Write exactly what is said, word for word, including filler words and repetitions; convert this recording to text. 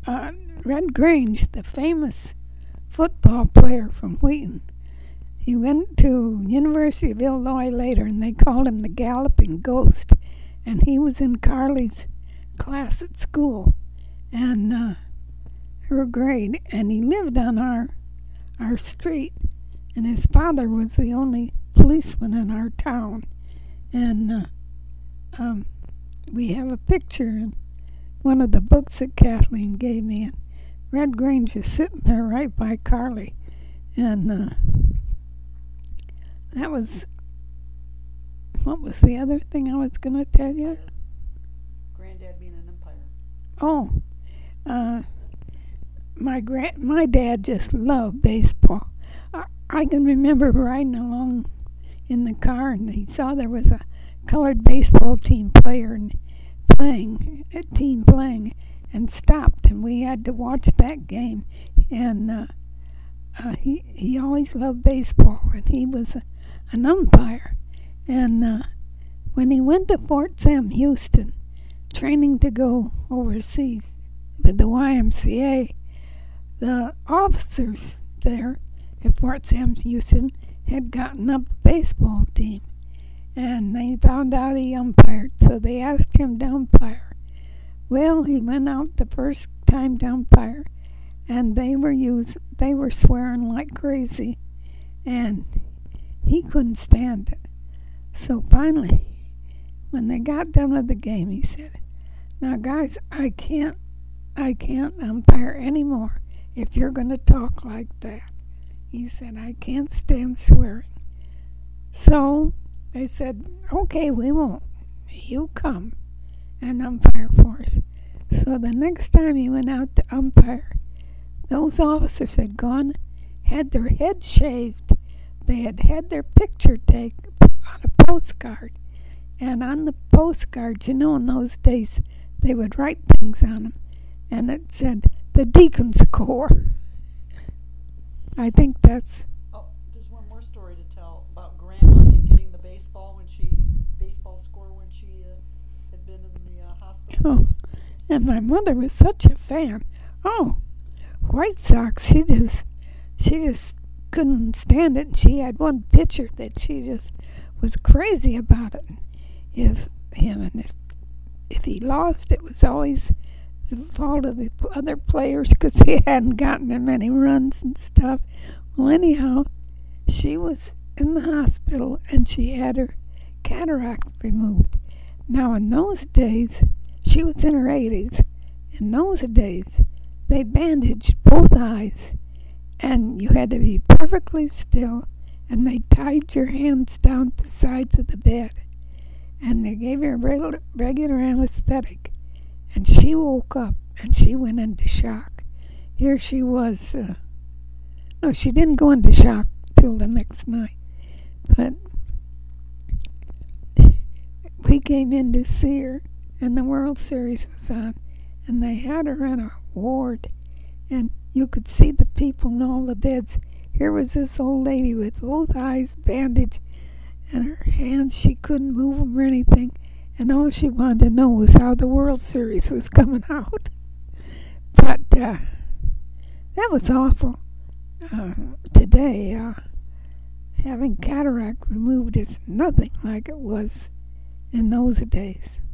uh, Red Grange, the famous football player from Wheaton. He went to University of Illinois later, and they called him the Galloping Ghost. And he was in Carly's class at school, and uh, her grade. And he lived on our our street. And his father was the only policeman in our town. And uh, um, we have a picture in one of the books that Kathleen gave me. And Red Grange is sitting there right by Carly. And uh, that was, what was the other thing I was going to tell you? Granddad being an umpire. Oh, uh, my grand, my dad just loved baseball. I, I can remember riding along in the car, and he saw there was a colored baseball team player and playing, a team playing, and stopped, and we had to watch that game. And uh, uh, he he always loved baseball, and he was a, an umpire. And uh, when he went to Fort Sam Houston, training to go overseas with the Y M C A, the officers there at Fort Sam Houston had gotten up a baseball team, and they found out he umpired, so they asked him to umpire. Well, he went out the first time to umpire, and they were use, they were swearing like crazy, and he couldn't stand it. So finally, when they got done with the game, he said, "Now, guys, I can't, I can't umpire anymore if you're going to talk like that." He said, "I can't stand swearing." So they said, "Okay, we won't. You come and umpire for us." So the next time he went out to umpire, those officers had gone, had their heads shaved. They had had their picture taken on a postcard. And on the postcard, you know, in those days, they would write things on them. And it said, "The Deacon's Corps." I think that's... Oh, there's one more story to tell about Grandma and getting the baseball when she, baseball score when she uh, had been in the uh, hospital. Oh, and my mother was such a fan. Oh, White Sox, she just, she just couldn't stand it. She had one pitcher that she just was crazy about it. If him and if if he lost, it was always the fault of the other players because he hadn't gotten them any runs and stuff. Well, anyhow, she was in the hospital and she had her cataract removed. Now, in those days, she was in her eighties. In those days, they bandaged both eyes, and you had to be perfectly still, and they tied your hands down the sides of the bed, and they gave her a regular, regular anesthetic, and she woke up, and she went into shock. Here she was. Uh, no, she didn't go into shock till the next night, but we came in to see her, and the World Series was on, and they had her in a ward, and you could see the people in all the beds. Here was this old lady with both eyes bandaged, and her hands, she couldn't move them or anything, and all she wanted to know was how the World Series was coming out. But uh, that was awful. Uh, today, uh, having cataract removed is nothing like it was in those days.